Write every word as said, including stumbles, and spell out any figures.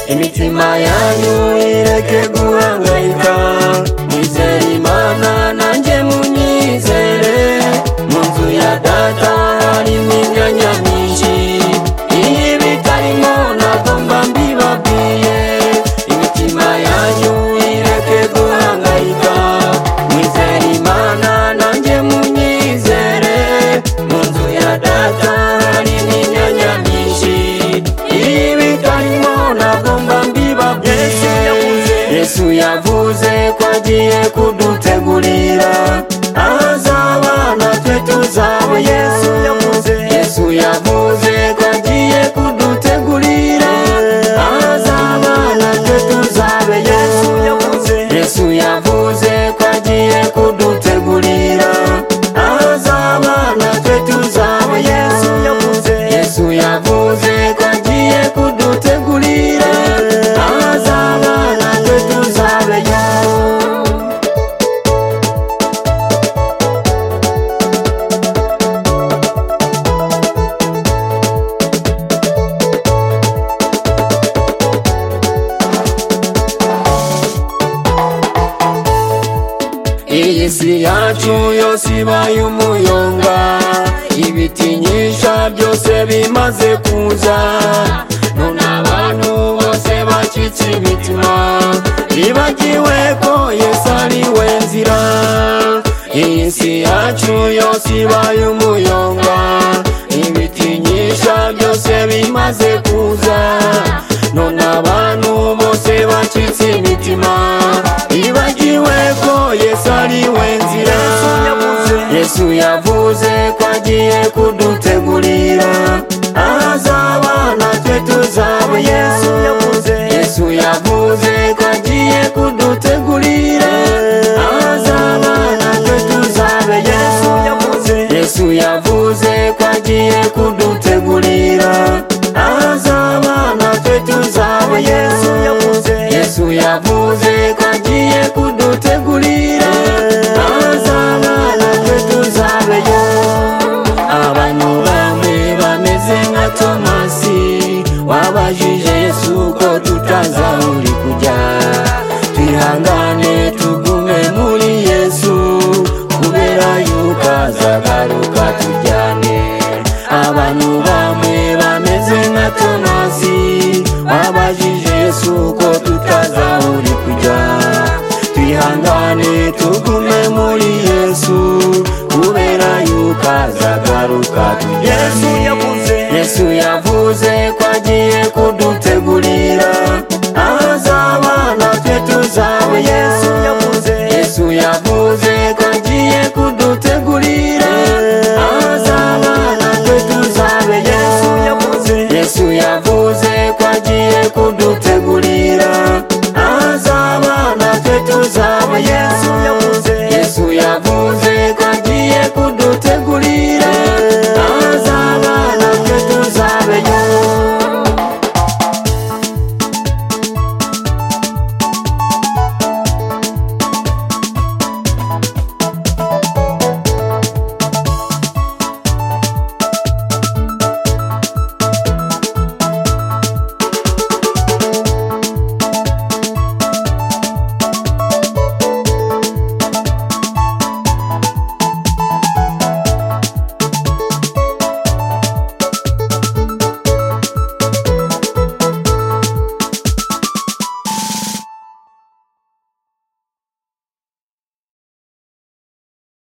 imitima yanyu ireke guhangayika. Mwizere Imana nanjye munyizere, mu nzu ya data harimo imyanya myinshi, iyo bitarimo ntabwo mba mbibabwiye. Imitima yanyu ireke guhangayika. Mwizere Imana nanjye munyizere, mu nzu ya data harimo imyanya myinshi, iyo bitarimo ntabwo mba mbibabwiye. Yesu yavuze ko agiye kudutegurira ahazaba natwe tuzaba. Yesu yavuze Yesu yavuze ko agiye kudutegurira ahazaba natwe tuzaba. Yesu yavuze Yesu yavuze ko agiye kudutegurira ahazaba natwe tuzaba. Yesu yavuze Yesu yavuze ko agiye kudutegurira ahazaba natwe tuzaba. Iyi si yacu yose ibaye umuyonga, ibitinyisha byose bimaze kuza, none abantu bose bacitse imitima, bibagiwe ko Yesu ari we nzira. Iyi si yacu yose ibaye umuyonga, ibitinyisha byose bimaze kuza, none abantu bose bacitse imitima, bibagiwe ko Yesu ari we nzira. Yesu yavuze ko agiye kudutegurira ahazaba natwe tuzaba. Yesu yavuze Yesu yavuze ko agiye kudutegurira ahazaba natwe tuzaba. Yesu yavuze Yesu yavuze ko agiye kudutegurira ahazaba natwe tuzaba. Yesu yavuze Yesu yavuze ko agiye kudutegurira ahazaba natwe tuzaba. Abantu bamwe bameze nka Tomasi, wabajije Yesu ko tutazi aho uri kujya. Twihangane tugume muri Yesu, kubera yuko azagaruka tujyane. Abantu bamwe bameze nka Tomasi, wabajije Yesu ko tutazi aho uri kujya. Twihangane tugume muri Yesu, kubera yuko azagaruka tujyane. Yesu yavuze Yesu yavuze ko